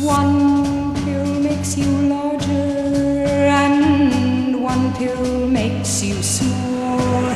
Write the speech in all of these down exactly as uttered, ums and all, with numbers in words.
One pill makes you larger and one pill makes you small.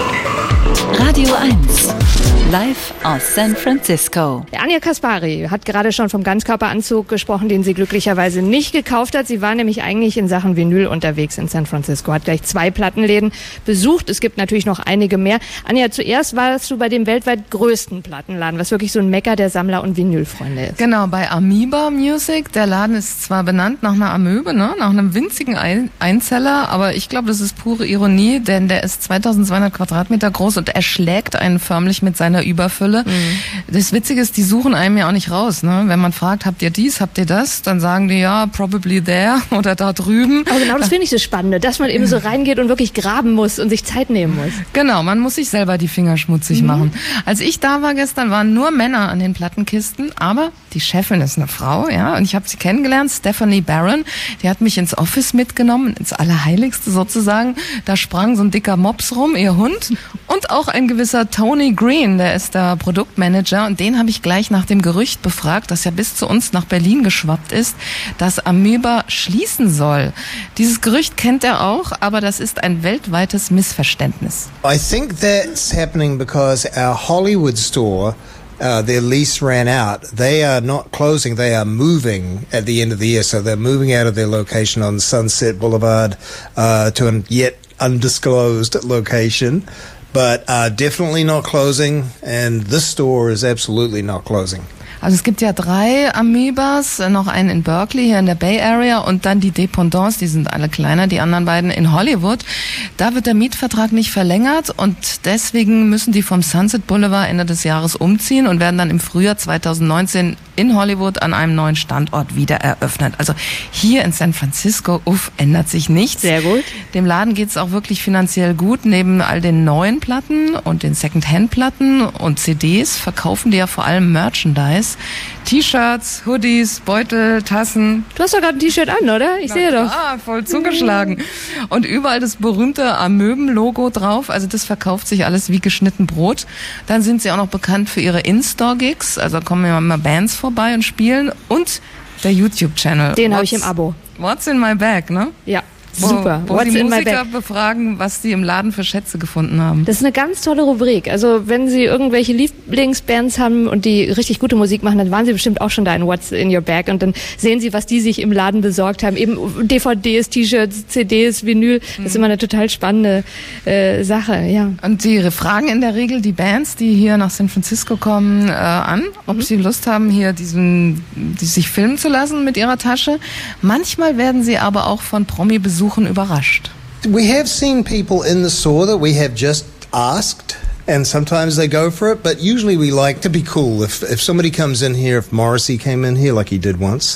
Radio eins, live aus San Francisco. Anja Kaspari hat gerade schon vom Ganzkörperanzug gesprochen, den sie glücklicherweise nicht gekauft hat. Sie war nämlich eigentlich in Sachen Vinyl unterwegs in San Francisco, hat gleich zwei Plattenläden besucht. Es gibt natürlich noch einige mehr. Anja, zuerst warst du bei dem weltweit größten Plattenladen, was wirklich so ein Mecker der Sammler und Vinylfreunde ist. Genau, bei Amoeba Music. Der Laden ist zwar benannt nach einer Amöbe, ne? nach einem winzigen Ein- Einzeller, aber ich glaube, das ist pure Ironie, denn der ist zweitausendzweihundert Quadratmeter groß und er schlägt einen förmlich mit seiner Überfülle. Mhm. Das Witzige ist, die suchen einem ja auch nicht raus. Ne? Wenn man fragt, habt ihr dies, habt ihr das, dann sagen die ja, probably there oder da drüben. Aber genau das finde ich so spannend, dass man eben so reingeht und wirklich graben muss und sich Zeit nehmen muss. Genau, man muss sich selber die Finger schmutzig mhm. machen. Als ich da war gestern, waren nur Männer an den Plattenkisten, aber die Chefin ist eine Frau, ja, und ich habe sie kennengelernt, Stephanie Barron, die hat mich ins Office mitgenommen, ins Allerheiligste sozusagen. Da sprang so ein dicker Mops rum, ihr Hund, und auch ein gewisser Tony Green, der ist der Produktmanager, und den habe ich gleich nach dem Gerücht befragt, das ja bis zu uns nach Berlin geschwappt ist, dass Amoeba schließen soll. Dieses Gerücht kennt er auch, aber das ist ein weltweites Missverständnis. I think that's happening because our Hollywood store, Uh, their lease ran out. They are not closing, they are moving at the end of the year. So they're moving out of their location on Sunset Boulevard uh, to a yet undisclosed location. But uh, definitely not closing, and this store is absolutely not closing. Also es gibt ja drei Amoebas, noch einen in Berkeley, hier in der Bay Area, und dann die Dependance, die sind alle kleiner, die anderen beiden in Hollywood. Da wird der Mietvertrag nicht verlängert und deswegen müssen die vom Sunset Boulevard Ende des Jahres umziehen und werden dann im Frühjahr zweitausendneunzehn in Hollywood an einem neuen Standort wieder eröffnet. Also hier in San Francisco, uff, ändert sich nichts. Sehr gut. Dem Laden geht's auch wirklich finanziell gut. Neben all den neuen Platten und den Second-Hand-Platten und C Ds verkaufen die ja vor allem Merchandise. T-Shirts, Hoodies, Beutel, Tassen. Du hast doch gerade ein T-Shirt an, oder? Ich sehe doch. Ah, voll zugeschlagen. Und überall das berühmte Amöben-Logo drauf. Also das verkauft sich alles wie geschnitten Brot. Dann sind sie auch noch bekannt für ihre In-Store-Gigs. Also kommen ja immer Bands vorbei und spielen. Und der YouTube-Channel. Den habe ich im Abo. What's in my bag, ne? Ja. Super. Wo, wo die Musiker befragen, was sie im Laden für Schätze gefunden haben. Das ist eine ganz tolle Rubrik. Also wenn Sie irgendwelche Lieblingsbands haben und die richtig gute Musik machen, dann waren Sie bestimmt auch schon da in What's in Your Bag und dann sehen Sie, was die sich im Laden besorgt haben. Eben D V Ds, T-Shirts, C Ds, Vinyl. Das ist immer eine total spannende äh, Sache, ja. Und die fragen in der Regel die Bands, die hier nach San Francisco kommen, äh, an, ob mhm. sie Lust haben, hier diesen, die sich filmen zu lassen mit ihrer Tasche. Manchmal werden sie aber auch von Promi-Besuchern überrascht. We have seen people in the store that we have just asked, and sometimes they go for it, but usually we like to be cool. If if somebody comes in here, if Morrissey came in here like he did once,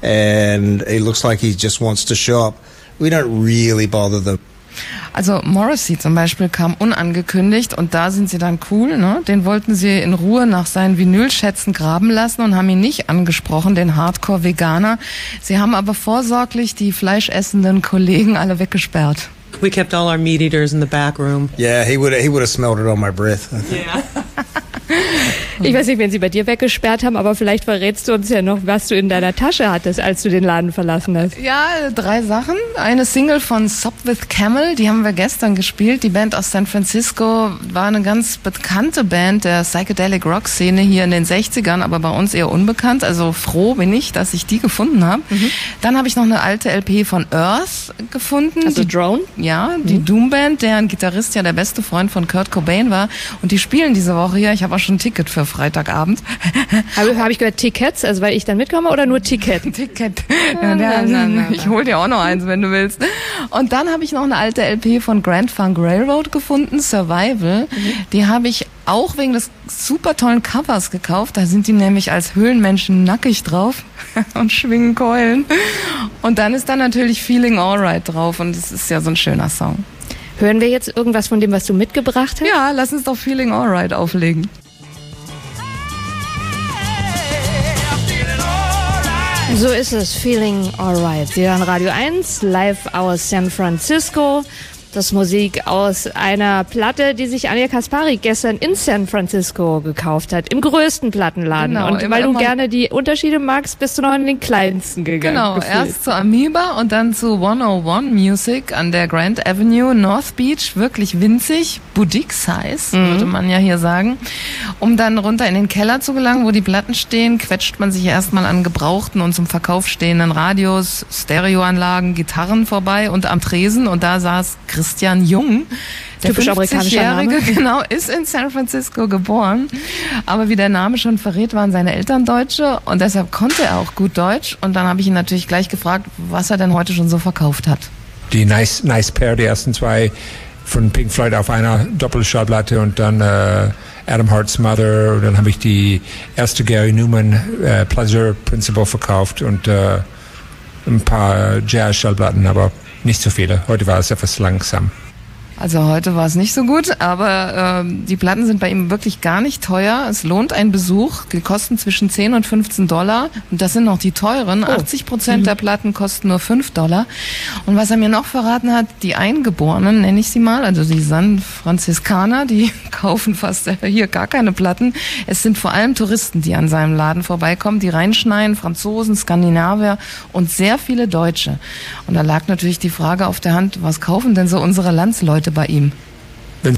and it looks like he just wants to shop, we don't really bother them. Also Morrissey zum Beispiel kam unangekündigt und da sind sie dann cool, ne? Den wollten sie in Ruhe nach seinen Vinylschätzen graben lassen und haben ihn nicht angesprochen, den Hardcore-Veganer. Sie haben aber vorsorglich die fleischessenden Kollegen alle weggesperrt. We kept all our meat eaters in the back room. Yeah, he would he would have smelled it on my breath. I think. Yeah. Ich weiß nicht, wenn sie bei dir weggesperrt haben, aber vielleicht verrätst du uns ja noch, was du in deiner Tasche hattest, als du den Laden verlassen hast. Ja, drei Sachen. Eine Single von Sup with Camel, die haben wir gestern gespielt. Die Band aus San Francisco war eine ganz bekannte Band der Psychedelic Rock Szene hier in den sechzigern, aber bei uns eher unbekannt. Also froh bin ich, dass ich die gefunden habe. Mhm. Dann habe ich noch eine alte L P von Earth gefunden. Also die Drone? Ja, die mhm. Doom Band, deren Gitarrist ja der beste Freund von Kurt Cobain war. Und die spielen diese Woche hier. Ich habe auch schon ein Ticket für Freitagabend. Habe hab ich gehört Tickets, also weil ich dann mitkomme oder nur Ticket? Ticket. Ja, ja, ja, ich hol dir auch noch eins, wenn du willst. Und dann habe ich noch eine alte L P von Grand Funk Railroad gefunden, Survival. Mhm. Die habe ich auch wegen des super tollen Covers gekauft. Da sind die nämlich als Höhlenmenschen nackig drauf und schwingen Keulen. Und dann ist da natürlich Feeling Alright drauf und es ist ja so ein schöner Song. Hören wir jetzt irgendwas von dem, was du mitgebracht hast? Ja, lass uns doch Feeling Alright auflegen. So ist es, Feeling Alright. Sie hören Radio eins, live aus San Francisco. Das Musik aus einer Platte, die sich Anja Kaspari gestern in San Francisco gekauft hat, im größten Plattenladen. Genau, und weil du gerne die Unterschiede magst, bist du noch in den kleinsten gegangen. Genau, gefühlt. Erst zu Amoeba und dann zu hunderteins Music an der Grand Avenue, North Beach, wirklich winzig, Boutique-Size, mhm. würde man ja hier sagen. Um dann runter in den Keller zu gelangen, wo die Platten stehen, quetscht man sich erstmal an gebrauchten und zum Verkauf stehenden Radios, Stereoanlagen, Gitarren vorbei und am Tresen, und da saß Christian Jung, der fünfzigjährige, genau, ist in San Francisco geboren. Aber wie der Name schon verrät, waren seine Eltern Deutsche und deshalb konnte er auch gut Deutsch. Und dann habe ich ihn natürlich gleich gefragt, was er denn heute schon so verkauft hat. Die Nice, nice Pair, die ersten zwei von Pink Floyd auf einer Doppelschallplatte und dann äh, Adam Hart's Mother. Und dann habe ich die erste Gary Newman äh, Pleasure Principle verkauft und äh, ein paar Jazz-Schallplatten, aber nicht so viele. Heute war es etwas langsam. Also heute war es nicht so gut, aber äh, die Platten sind bei ihm wirklich gar nicht teuer. Es lohnt ein Besuch. Die kosten zwischen zehn und fünfzehn Dollar. Und das sind noch die teuren. Oh. achtzig Prozent mhm. der Platten kosten nur fünf Dollar. Und was er mir noch verraten hat, die Eingeborenen, nenne ich sie mal, also die San Franziskaner, die kaufen fast hier gar keine Platten. Es sind vor allem Touristen, die an seinem Laden vorbeikommen, die reinschneien, Franzosen, Skandinavier und sehr viele Deutsche. Und da lag natürlich die Frage auf der Hand, was kaufen denn so unsere Landsleute bei ihm? Wenn,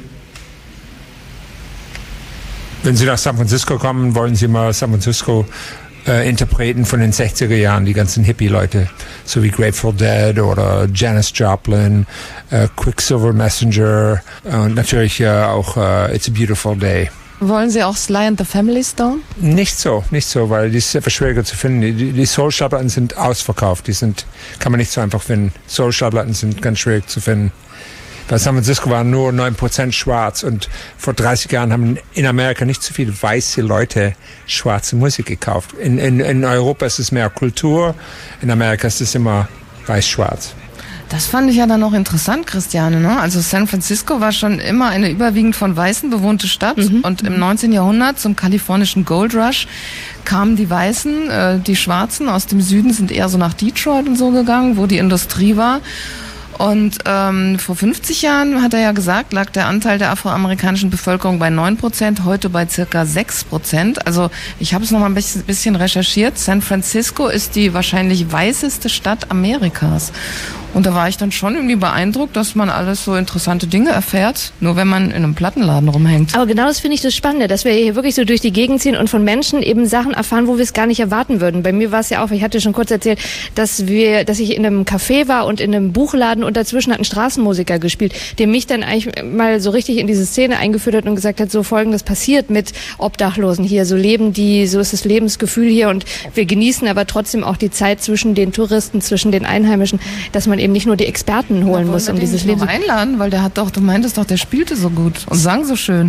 wenn Sie nach San Francisco kommen, wollen Sie mal San Francisco äh, Interpreten von den sechziger Jahren, die ganzen Hippie-Leute, so wie Grateful Dead oder Janis Joplin, äh, Quicksilver Messenger und natürlich äh, auch äh, It's a Beautiful Day. Wollen Sie auch Sly and the Family Stone? Nicht so, nicht so, weil die ist etwas schwieriger zu finden. Die, die Soul-Schallplatten sind ausverkauft, die sind, kann man nicht so einfach finden. Soul-Schallplatten sind ganz schwierig zu finden. Bei San Francisco waren nur neun Prozent schwarz und vor dreißig Jahren haben in Amerika nicht so viele weiße Leute schwarze Musik gekauft. In, in, in Europa ist es mehr Kultur, in Amerika ist es immer weiß-schwarz. Das fand ich ja dann auch interessant, Christiane, ne? Also San Francisco war schon immer eine überwiegend von Weißen bewohnte Stadt mhm. und im neunzehnten Jahrhundert zum kalifornischen Gold Rush kamen die Weißen, äh, die Schwarzen aus dem Süden sind eher so nach Detroit und so gegangen, wo die Industrie war. Und ähm, vor fünfzig Jahren, hat er ja gesagt, lag der Anteil der afroamerikanischen Bevölkerung bei neun Prozent, heute bei circa sechs Prozent. Also ich habe es noch mal ein bisschen, bisschen recherchiert. San Francisco ist die wahrscheinlich weißeste Stadt Amerikas. Und da war ich dann schon irgendwie beeindruckt, dass man alles so interessante Dinge erfährt, nur wenn man in einem Plattenladen rumhängt. Aber genau das finde ich das Spannende, dass wir hier wirklich so durch die Gegend ziehen und von Menschen eben Sachen erfahren, wo wir es gar nicht erwarten würden. Bei mir war es ja auch, ich hatte schon kurz erzählt, dass wir, dass ich in einem Café war und in einem Buchladen und dazwischen hat ein Straßenmusiker gespielt, der mich dann eigentlich mal so richtig in diese Szene eingeführt hat und gesagt hat, so Folgendes passiert mit Obdachlosen hier, so leben die, so ist das Lebensgefühl hier und wir genießen aber trotzdem auch die Zeit zwischen den Touristen, zwischen den Einheimischen, dass man eben nicht nur die Experten holen muss, um dieses Leben zu einladen, weil der hat doch, du meintest doch, der spielte so gut und sang so schön.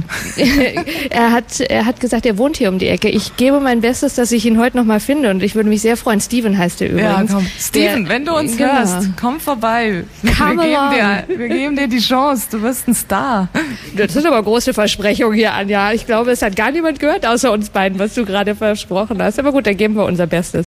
er hat, er hat gesagt, er wohnt hier um die Ecke. Ich gebe mein Bestes, dass ich ihn heute noch mal finde und ich würde mich sehr freuen. Steven heißt er übrigens. Ja, komm. Steven, der, wenn du uns genau. hörst, komm vorbei. Wir geben, dir, wir geben dir die Chance, du wirst ein Star. Das sind aber große Versprechungen hier, Anja. Ich glaube, es hat gar niemand gehört, außer uns beiden, was du gerade versprochen hast. Aber gut, dann geben wir unser Bestes.